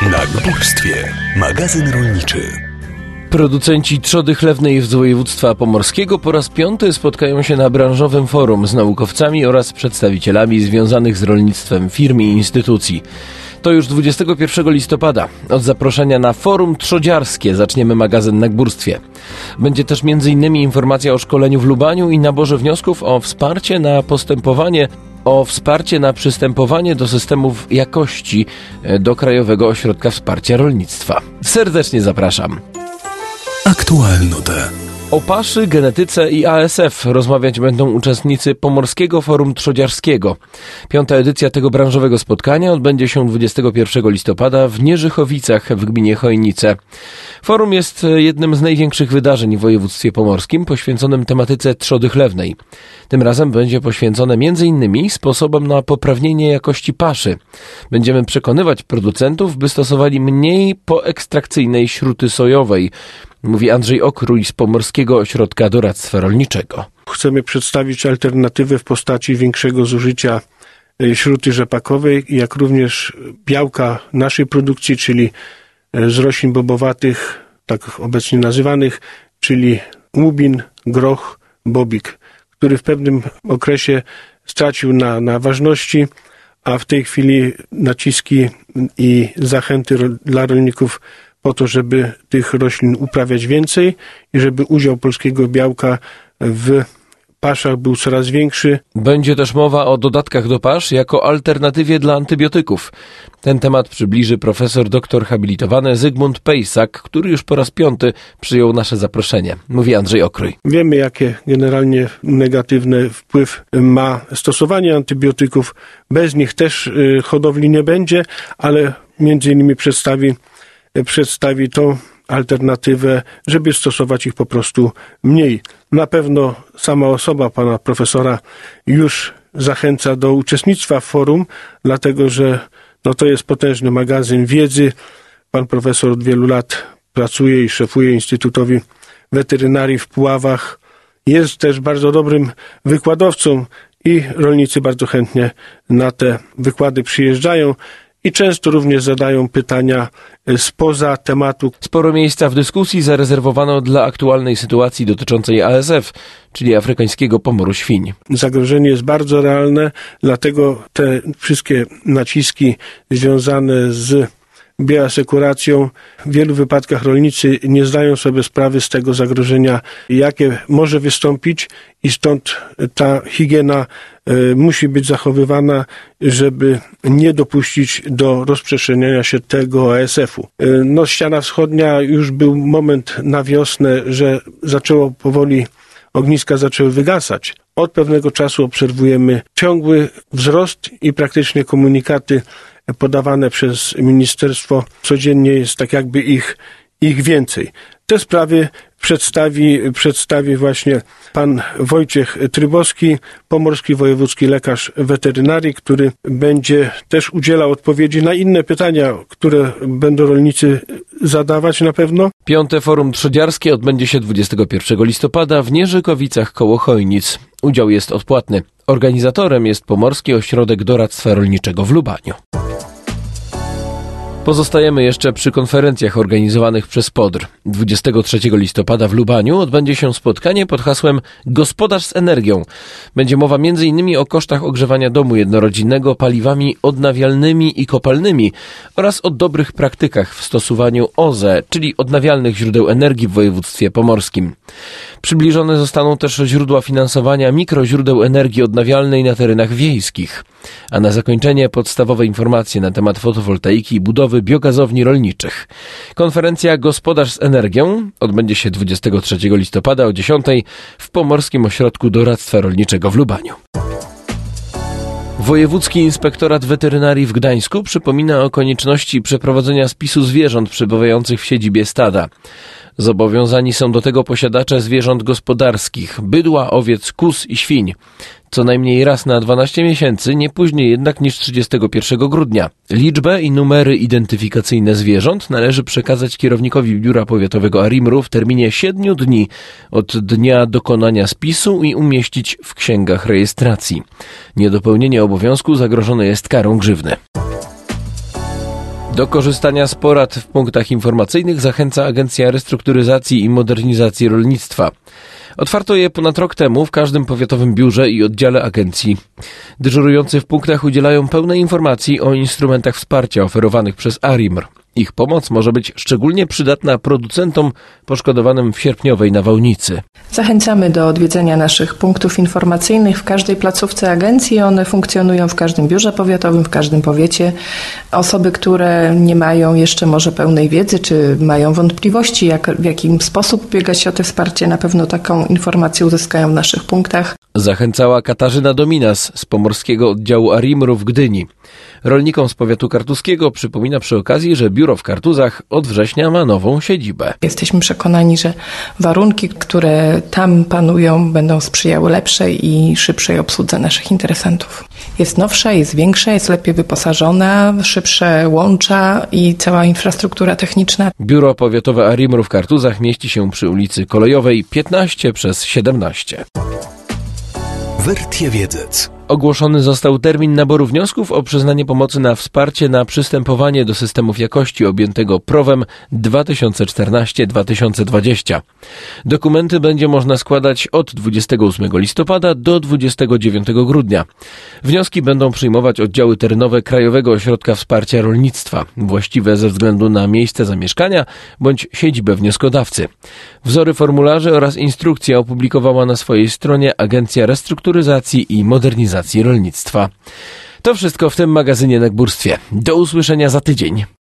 Na Górstwie. Magazyn rolniczy. Producenci trzody chlewnej z województwa pomorskiego po raz 5. spotkają się na branżowym forum z naukowcami oraz przedstawicielami związanych z rolnictwem firm i instytucji. To już 21 listopada. Od zaproszenia na forum trzodziarskie zaczniemy magazyn na Górstwie. Będzie też m.in. informacja o szkoleniu w Lubaniu i naborze wniosków o wsparcie na przystępowanie do systemów jakości do Krajowego Ośrodka Wsparcia Rolnictwa. Serdecznie zapraszam. Aktualnote. O paszy, genetyce i ASF rozmawiać będą uczestnicy Pomorskiego Forum Trzodziarskiego. 5. edycja tego branżowego spotkania odbędzie się 21 listopada w Nierzychowicach w gminie Chojnice. Forum jest jednym z największych wydarzeń w województwie pomorskim poświęconym tematyce trzody chlewnej. Tym razem będzie poświęcone m.in. sposobom na poprawnienie jakości paszy. Będziemy przekonywać producentów, by stosowali mniej poekstrakcyjnej śruty sojowej, mówi Andrzej Okrój z Pomorskiego Ośrodka Doradztwa Rolniczego. Chcemy przedstawić alternatywę w postaci większego zużycia śruty rzepakowej, jak również białka naszej produkcji, czyli z roślin bobowatych, tak obecnie nazywanych, czyli łubin, groch, bobik, który w pewnym okresie stracił na ważności, a w tej chwili naciski i zachęty dla rolników po to, żeby tych roślin uprawiać więcej i żeby udział polskiego białka w paszach był coraz większy. Będzie też mowa o dodatkach do pasz jako alternatywie dla antybiotyków. Ten temat przybliży profesor doktor habilitowany Zygmunt Pejsak, który już po raz 5. przyjął nasze zaproszenie. Mówi Andrzej Okrój. Wiemy, jakie generalnie negatywny wpływ ma stosowanie antybiotyków. Bez nich też hodowli nie będzie, ale między innymi przedstawi tą alternatywę, żeby stosować ich po prostu mniej. Na pewno sama osoba pana profesora już zachęca do uczestnictwa w forum, dlatego że to jest potężny magazyn wiedzy. Pan profesor od wielu lat pracuje i szefuje Instytutowi Weterynarii w Puławach. Jest też bardzo dobrym wykładowcą i rolnicy bardzo chętnie na te wykłady przyjeżdżają. I często również zadają pytania spoza tematu. Sporo miejsca w dyskusji zarezerwowano dla aktualnej sytuacji dotyczącej ASF, czyli afrykańskiego pomoru świń. Zagrożenie jest bardzo realne, dlatego te wszystkie naciski związane z bioasekuracją, w wielu wypadkach rolnicy nie zdają sobie sprawy z tego zagrożenia, jakie może wystąpić, i stąd ta higiena musi być zachowywana, żeby nie dopuścić do rozprzestrzeniania się tego ASF-u. Ściana wschodnia, już był moment na wiosnę, że zaczęło powoli, ogniska zaczęły wygasać. Od pewnego czasu obserwujemy ciągły wzrost i praktycznie komunikaty podawane przez ministerstwo codziennie jest tak jakby ich więcej. Te sprawy przedstawi właśnie pan Wojciech Trybowski, pomorski wojewódzki lekarz weterynarii, który będzie też udzielał odpowiedzi na inne pytania, które będą rolnicy zadawać na pewno. 5. Forum Trzodziarskie odbędzie się 21 listopada w Nierzykowicach koło Chojnic. Udział jest odpłatny. Organizatorem jest Pomorski Ośrodek Doradztwa Rolniczego w Lubaniu. Pozostajemy jeszcze przy konferencjach organizowanych przez PODR. 23 listopada w Lubaniu odbędzie się spotkanie pod hasłem Gospodarz z energią. Będzie mowa m.in. o kosztach ogrzewania domu jednorodzinnego paliwami odnawialnymi i kopalnymi oraz o dobrych praktykach w stosowaniu OZE, czyli odnawialnych źródeł energii w województwie pomorskim. Przybliżone zostaną też źródła finansowania mikroźródeł energii odnawialnej na terenach wiejskich. A na zakończenie podstawowe informacje na temat fotowoltaiki i budowy biogazowni rolniczych. Konferencja Gospodarz z energią odbędzie się 23 listopada o 10 w Pomorskim Ośrodku Doradztwa Rolniczego w Lubaniu. Wojewódzki Inspektorat Weterynarii w Gdańsku przypomina o konieczności przeprowadzenia spisu zwierząt przebywających w siedzibie stada. Zobowiązani są do tego posiadacze zwierząt gospodarskich, bydła, owiec, kóz i świń. Co najmniej raz na 12 miesięcy, nie później jednak niż 31 grudnia. Liczbę i numery identyfikacyjne zwierząt należy przekazać kierownikowi Biura Powiatowego ARiMR-u w terminie 7 dni od dnia dokonania spisu i umieścić w księgach rejestracji. Niedopełnienie obowiązku zagrożone jest karą grzywny. Do korzystania z porad w punktach informacyjnych zachęca Agencja Restrukturyzacji i Modernizacji Rolnictwa. Otwarto je ponad rok temu w każdym powiatowym biurze i oddziale agencji. Dyżurujący w punktach udzielają pełnej informacji o instrumentach wsparcia oferowanych przez ARiMR. Ich pomoc może być szczególnie przydatna producentom poszkodowanym w sierpniowej nawałnicy. Zachęcamy do odwiedzenia naszych punktów informacyjnych w każdej placówce agencji. One funkcjonują w każdym biurze powiatowym, w każdym powiecie. Osoby, które nie mają jeszcze może pełnej wiedzy, czy mają wątpliwości, w jaki sposób ubiegać się o to wsparcie, na pewno taką informację uzyskają w naszych punktach. Zachęcała Katarzyna Dominas z pomorskiego oddziału ARiMR-u w Gdyni. Rolnikom z powiatu kartuskiego przypomina przy okazji, że biuro w Kartuzach od września ma nową siedzibę. Jesteśmy przekonani, że warunki, które tam panują, będą sprzyjały lepszej i szybszej obsłudze naszych interesantów. Jest nowsza, jest większa, jest lepiej wyposażona, szybsze łącza i cała infrastruktura techniczna. Biuro powiatowe ARiMR-u w Kartuzach mieści się przy ulicy Kolejowej 15/17. Wertiewiedzec. Ogłoszony został termin naboru wniosków o przyznanie pomocy na wsparcie na przystępowanie do systemów jakości objętego PROW-em 2014-2020. Dokumenty będzie można składać od 28 listopada do 29 grudnia. Wnioski będą przyjmować oddziały terenowe Krajowego Ośrodka Wsparcia Rolnictwa, właściwe ze względu na miejsce zamieszkania bądź siedzibę wnioskodawcy. Wzory formularzy oraz instrukcje opublikowała na swojej stronie Agencja Restrukturyzacji i Modernizacji Rolnictwa. To wszystko w tym magazynie na Górstwie. Do usłyszenia za tydzień.